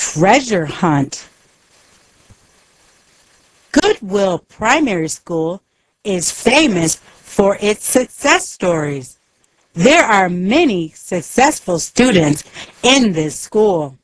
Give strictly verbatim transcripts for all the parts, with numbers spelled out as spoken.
Treasure hunt. Goodwill Primary School is famous for its success stories. There are many successful students in this school.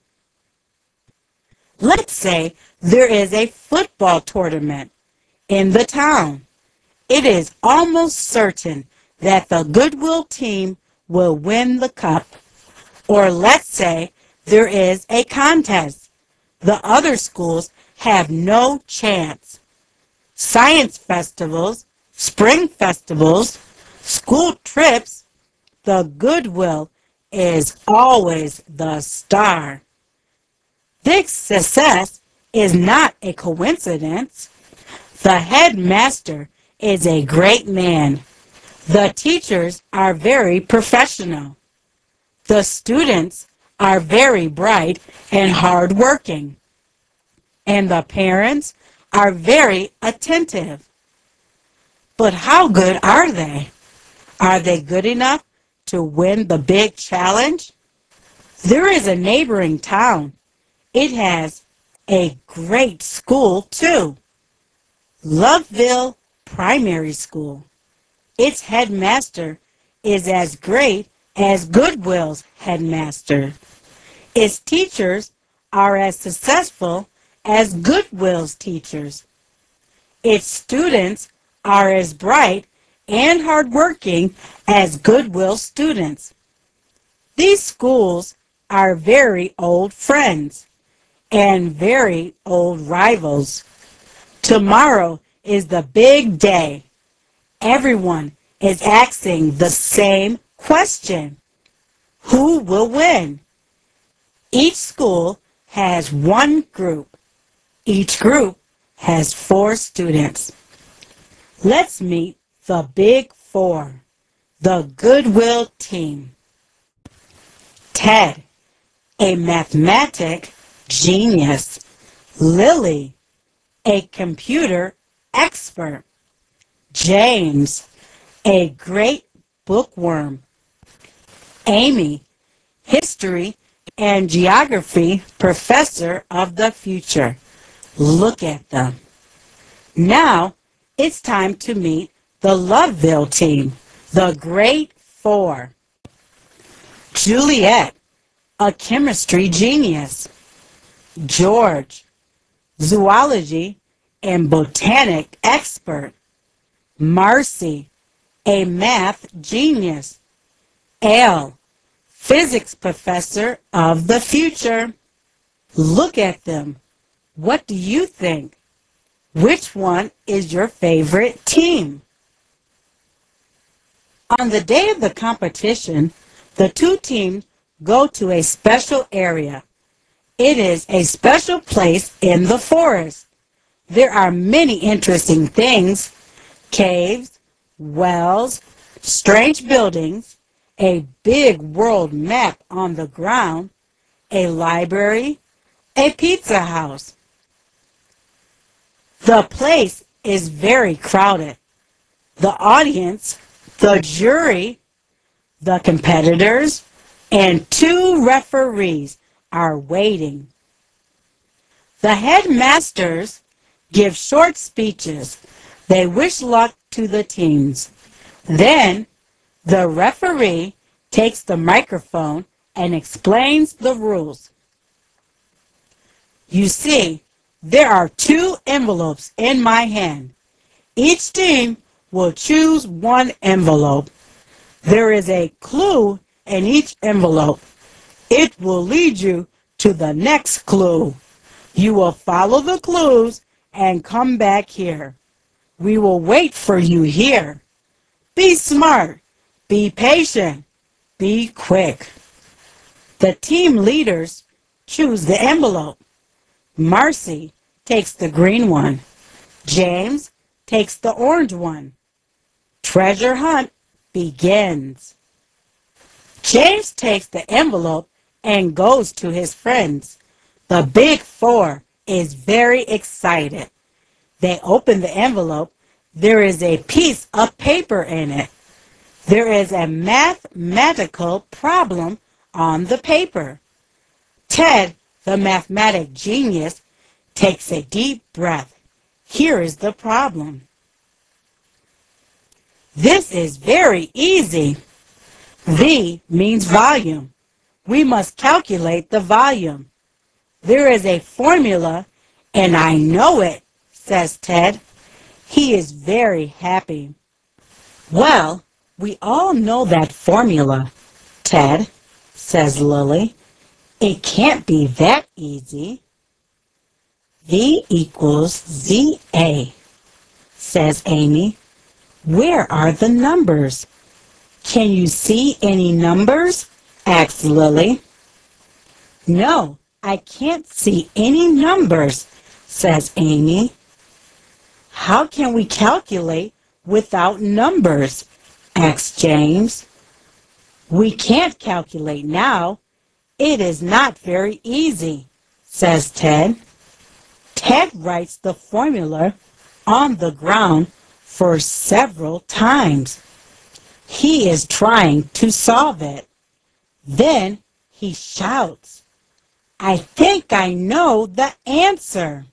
Let's say there is a football tournament in the town. It is almost certain that the Goodwill team will win the cup. Or let's say there is a contest. The other schools have no chance. Science festivals, spring festivals, school trips, the Goodwill is always the star. This success is not a coincidence. The headmaster is a great man. The teachers are very professional. The students are very bright and hardworking. And the parents are very attentive. But how good are they? Are they good enough to win the big challenge? There is a neighboring town. It has a great school too. Loveville Primary School. Its headmaster is as great as Goodwill's headmaster. Its teachers are as successful as Goodwill's teachers. Its students are as bright and hardworking as Goodwill students. These schools are very old friends and very old rivals. Tomorrow is the big day. Everyone is asking the same question. Who will win? Each school has one group. Each group has four students. Let's meet the Big Four, the Goodwill team. Ted, a mathematic genius. Lily, a computer expert. James, a great bookworm. Amy, history and geography professor of the future. Look at them. Now it's time to meet the Loveville team, the Great Four. Juliet, a chemistry genius. George, zoology and botanic expert. Marcy, a math genius. Elle, physics professor of the future. Look at them. What do you think? Which one is your favorite team? On the day of the competition, the two teams go to a special area. It is a special place in the forest. There are many interesting things: caves, wells, strange buildings, a big world map on the ground, a library, a pizza house. The place is very crowded. The audience, the jury, the competitors, and two referees are waiting. The headmasters give short speeches. They wish luck to the teams. Then the referee takes the microphone and explains the rules. You see, there are two envelopes in my hand. Each team will choose one envelope. There is a clue in each envelope. It will lead you to the next clue. You will follow the clues and come back here. We will wait for you here. Be smart. Be patient. Be quick. The team leaders choose the envelope. Marcy takes the green one. James takes the orange one. Treasure hunt begins. James takes the envelope and goes to his friends. The Big Four is very excited. They open the envelope. There is a piece of paper in it. There is a mathematical problem on the paper. Ted The mathematic genius takes a deep breath. Here is the problem. This is very easy. V means volume. We must calculate the volume. There is a formula, and I know it, says Ted. He is very happy. Well, we all know that formula, Ted, says Lily. It can't be that easy. V equals Z A, says Amy. Where are the numbers? Can you see any numbers? Asks Lily. No, I can't see any numbers, says Amy. How can we calculate without numbers? Asks James. We can't calculate now. It is not very easy, says Ted. Ted writes the formula on the ground for several times. He is trying to solve it. Then he shouts, I think I know the answer.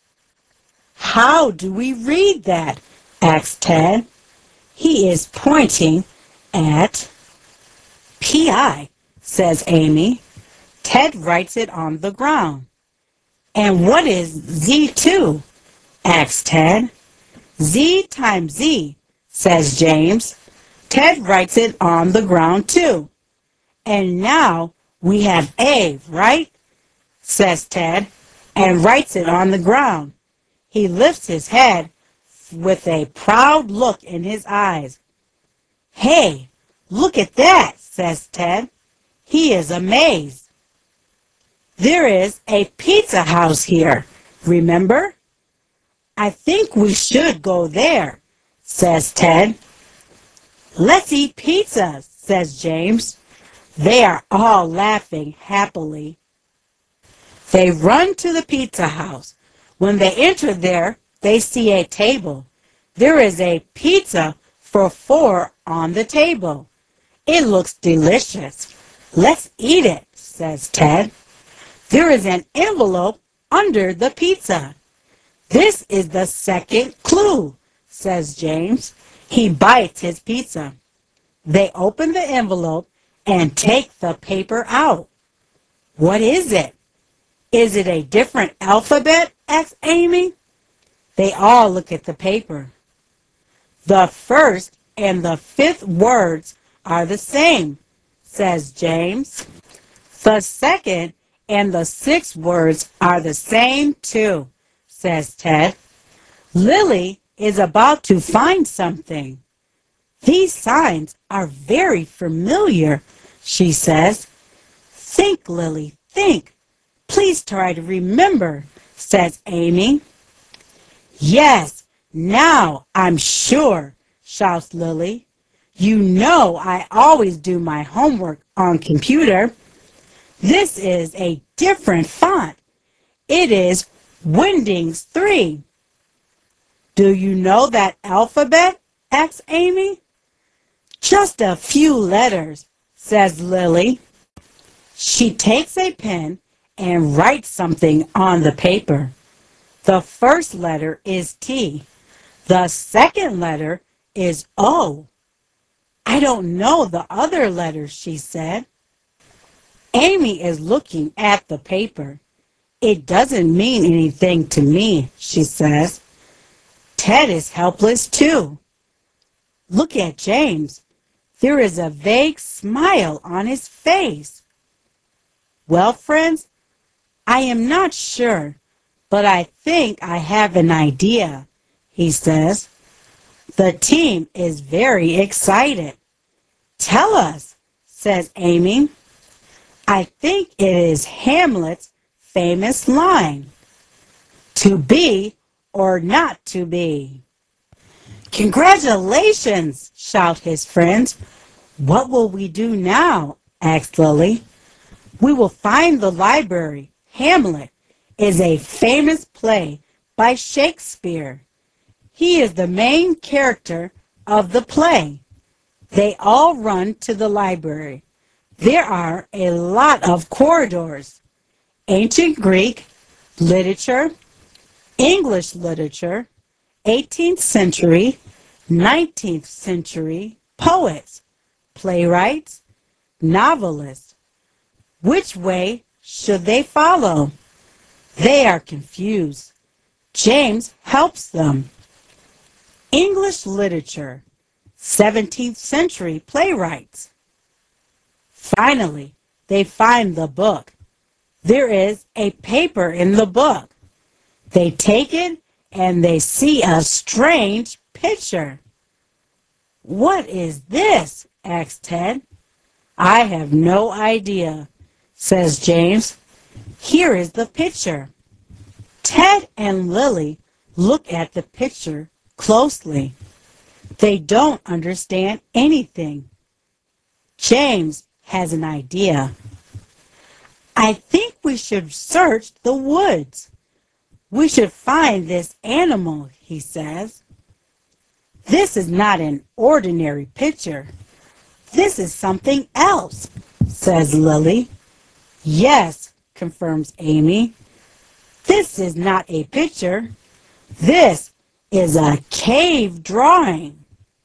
How do we read that? Asks Ted. He is pointing at P I, says Amy. Ted writes it on the ground. And what is Z two? Asks Ted. Z times Z, says James. Ted writes it on the ground too. And now we have A, right? Says Ted, and writes it on the ground. He lifts his head with a proud look in his eyes. Hey, look at that, says Ted. He is amazed. There is a pizza house here, remember? I think we should go there, says Ted. Let's eat pizza, says James. They are all laughing happily. They run to the pizza house. When they enter there, they see a table. There is a pizza for four on the table. It looks delicious. Let's eat it, says Ted. There is an envelope under the pizza. This is the second clue, says James. He bites his pizza. They open the envelope and take the paper out. What is it? Is it a different alphabet? Asks Amy. They all look at the paper. The first and the fifth words are the same, says James. The second and the sixth words are the same too, says Ted. Lily is about to find something. These signs are very familiar, she says. Think, Lily, think. Please try to remember, says Amy. Yes, now I'm sure, shouts Lily. You know I always do my homework on computer. This is a different font. It is Wingdings three. Do you know that alphabet? Asks Amy. Just a few letters, says Lily. She takes a pen and writes something on the paper. The first letter is T. The second letter is O. I don't know the other letters, she said. Amy is looking at the paper. It doesn't mean anything to me, she says. Ted is helpless too. Look at James. There is a vague smile on his face. Well, friends, I am not sure, but I think I have an idea, he says. The team is very excited. Tell us, says Amy. I think it is Hamlet's famous line, to be or not to be. Congratulations, shout his friends. What will we do now? Asked Lily. We will find the library. Hamlet is a famous play by Shakespeare. He is the main character of the play. They all run to the library. There are a lot of corridors. ancient Greek literature, English literature, eighteenth century, nineteenth century poets, playwrights, novelists. Which way should they follow? They are confused. James helps them. English literature, seventeenth century playwrights. Finally, they find the book. There is a paper in the book. They take it and they see a strange picture. "What is this?" asks Ted. "I have no idea," says James. "Here is the picture." Ted and Lily look at the picture closely. They don't understand anything. James has an idea. "I think we should search the woods. We should find this animal," he says. "This is not an ordinary picture. This is something else," says Lily. "Yes," confirms Amy. "This is not a picture. This is a cave drawing."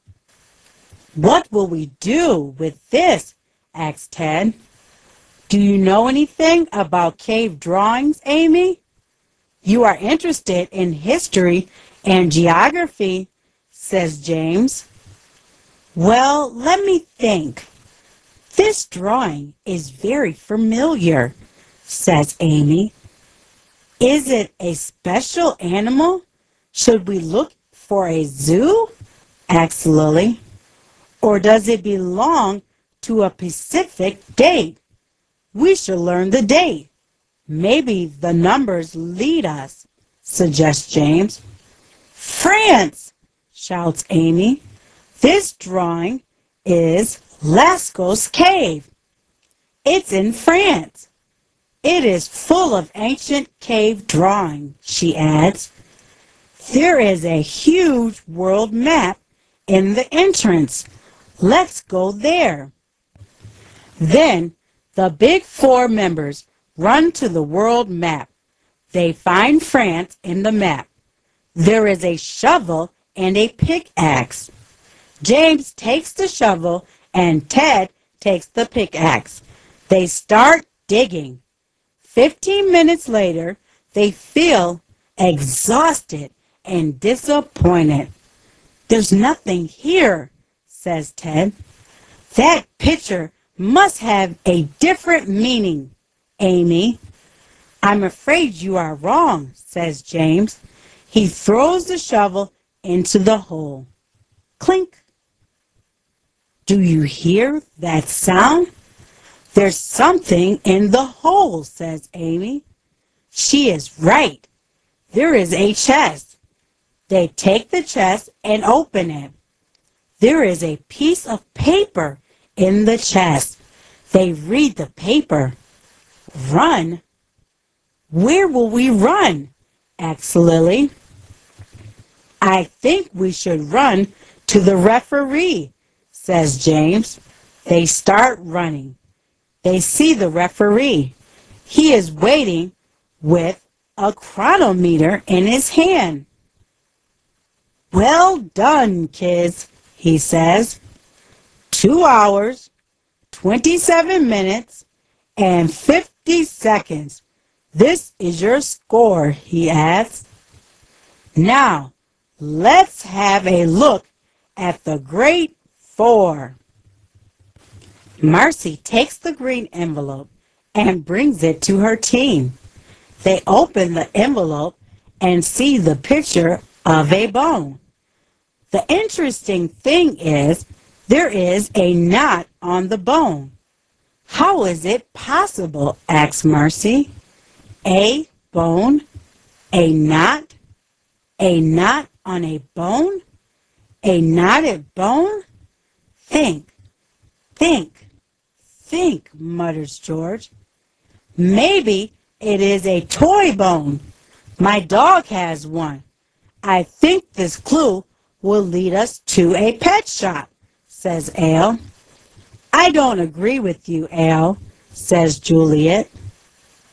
"What will we do with this?" asks Ted. "Do you know anything about cave drawings, Amy? You are interested in history and geography," says James. "Well, let me think. This drawing is very familiar," says Amy. "Is it a special animal? Should we look for a zoo?" asks Lily. "Or does it belong to a specific date? We should learn the date. Maybe the numbers lead us," suggests James. "France!" shouts Amy. "This drawing is Lascaux's Cave. It's in France. It is full of ancient cave drawing," she adds. "There is a huge world map in the entrance. Let's go there." Then the big four members run to the world map. They find France in the map. There is a shovel and a pickaxe. James takes the shovel and Ted takes the pickaxe. They start digging. Fifteen minutes later, they feel exhausted and disappointed. "There's nothing here," says Ted. "That picture must have a different meaning, Amy." "I'm afraid you are wrong," says James. He throws the shovel into the hole. Clink. "Do you hear that sound? There's something in the hole," says Amy. She is right. There is a chest. They take the chest and open it. There is a piece of paper in the chest. They read the paper. "Run? Where will we run?" asks Lily. "I think we should run to the referee," says James. They start running. They see the referee. He is waiting with a chronometer in his hand. "Well done, kids," he says. Two hours, twenty-seven minutes, and fifty seconds. This is your score," he adds. "Now, let's have a look at the Great Four." Marcy takes the green envelope and brings it to her team. They open the envelope and see the picture of a bone. The interesting thing is there is a knot on the bone. "How is it possible?" asks Marcy. A bone? A knot? A knot on a bone? A knotted bone? Think, think, think, mutters George. "Maybe it is a toy bone. My dog has one. I think this clue will lead us to a pet shop," says Al. "I don't agree with you, Al," says Juliet.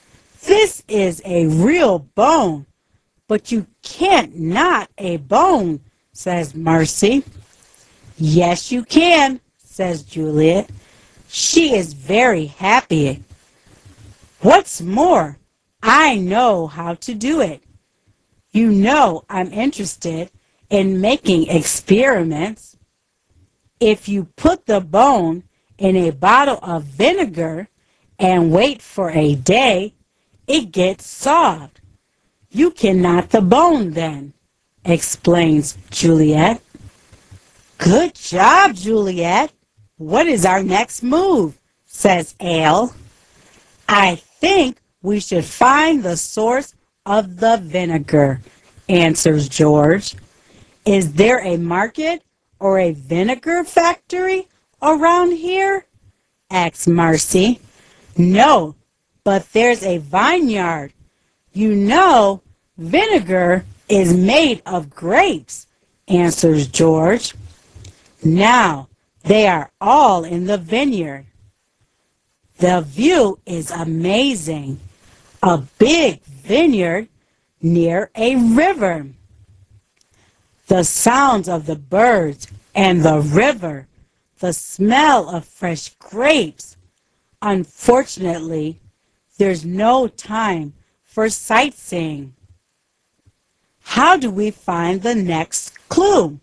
This is a real bone, but you can't knot a bone, says Marcy. Yes, you can, says Juliet. She is very happy. What's more, I know how to do it. You know I'm interested in making experiments. If you put the bone in a bottle of vinegar and wait for a day, it gets soft. You can knot the bone then, explains Juliet. Good job, Juliet. What is our next move? Says Ale. I think we should find the source of the vinegar, answers George. Is there a market or a vinegar factory around here? Asks Marcy. No, but there's a vineyard. You know, vinegar is made of grapes, answers George. Now, they are all in the vineyard. The view is amazing. A big vineyard near a river. The sounds of the birds and the river, the smell of fresh grapes. Unfortunately, there's no time for sightseeing. How do we find the next clue?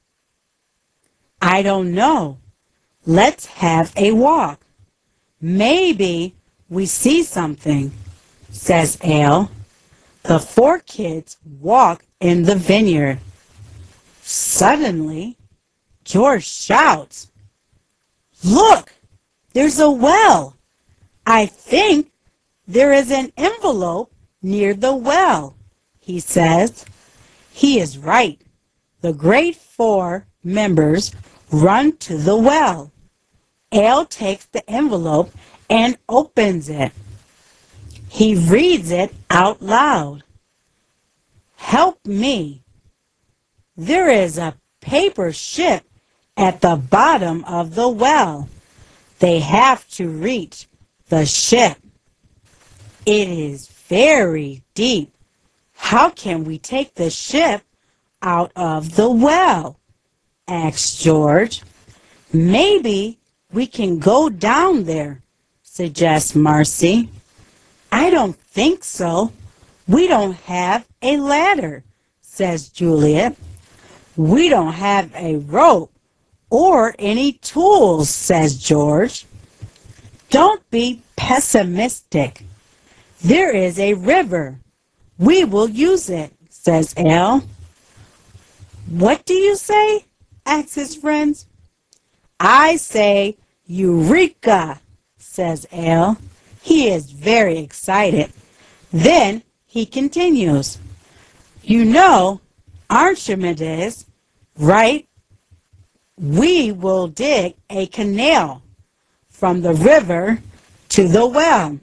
I don't know. Let's have a walk. Maybe we see something, says Ale. The four kids walk in the vineyard. Suddenly, George shouts, Look, there's a well. I think there is an envelope near the well, he says. He is right. The grade four members run to the well. Ale takes the envelope and opens it. He reads it out loud. Help me. There is a paper ship at the bottom of the well. They have to reach the ship. It is very deep. How can we take the ship out of the well? Asks George. Maybe we can go down there, suggests Marcy. I don't think so. We don't have a ladder, says Juliet. We don't have a rope or any tools, says George. Don't be pessimistic. There is a river. We will use it, says Ale. What do you say? Asks his friends. I say Eureka, says Ale. He is very excited. Then he continues. You know, Archimedes, right? We will dig a canal from the river to the well.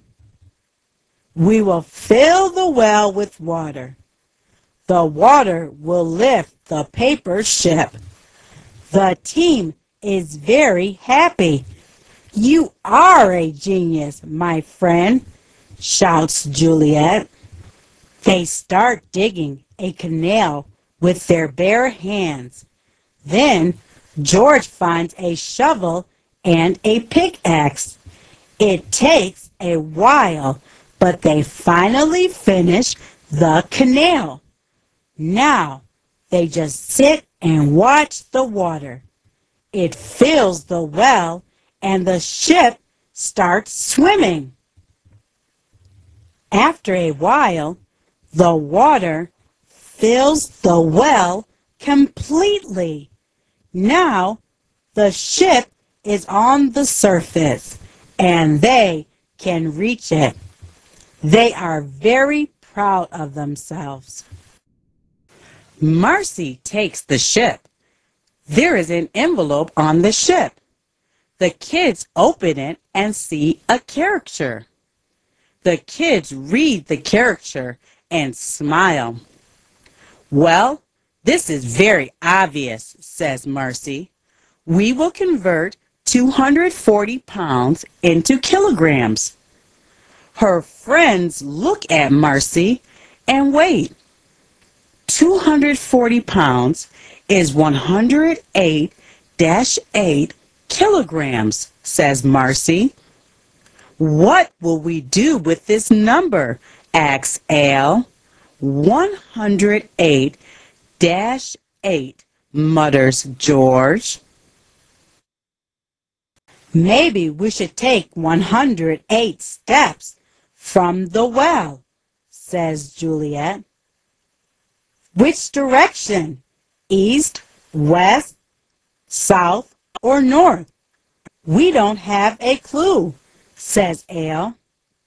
We will fill the well with water. The water will lift the paper ship. The team is very happy. You are a genius, my friend, shouts Juliet. They start digging a canal with their bare hands. Then George finds a shovel and a pickaxe. It takes a while, but they finally finish the canal. Now they just sit and watch the water. It fills the well and the ship starts swimming. After a while, the water fills the well completely. Now the ship is on the surface and they can reach it. They are very proud of themselves. Marcy takes the ship. There is an envelope on the ship. The kids open it and see a caricature. The kids read the caricature and smile. Well, this is very obvious, says Marcy. We will convert two hundred forty pounds into kilograms. Her friends look at Marcy and wait. two hundred forty pounds is one hundred eight point eight kilograms, says Marcy. What will we do with this number? Asks Al. one hundred eight point eight, mutters George. Maybe we should take one hundred eight steps from the well, says Juliet. Which direction? East, west, south, or north? We don't have a clue, says Al.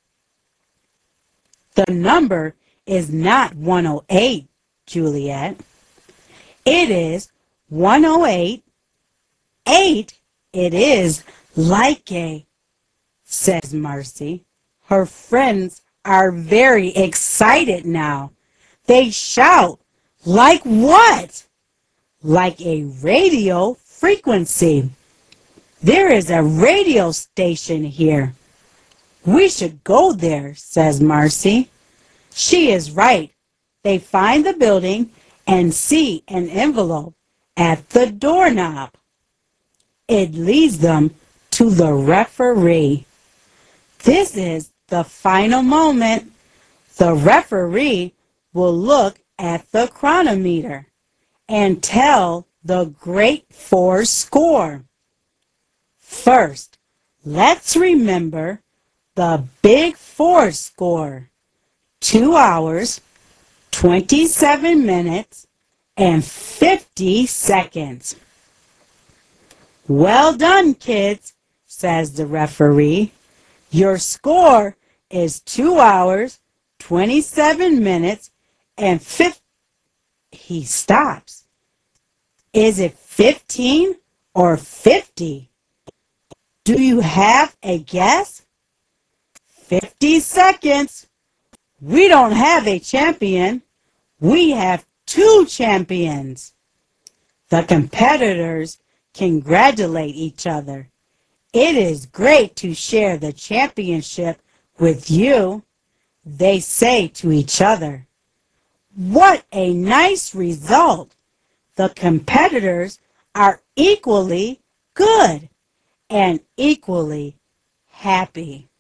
The number is not one oh eight, Juliet. It is one oh eight. Eight, it is like a, says Marcy. Her friends are very excited now. They shout, like what? Like a radio frequency. There is a radio station here. We should go there, says Marcy. She is right. They find the building and see an envelope at the doorknob. It leads them to the referee. This is the final moment. The referee will look at the chronometer and tell the Great Four score. First, let's remember the Big Four score. Two hours, twenty-seven minutes, and fifty seconds. Well done, kids, says the referee. Your score is two hours, twenty-seven minutes, and fifty. He stops. Is it fifteen or fifty? Do you have a guess? fifty seconds. We don't have a champion. We have two champions. The competitors congratulate each other. It is great to share the championship with you, they say to each other. What a nice result! The competitors are equally good and equally happy.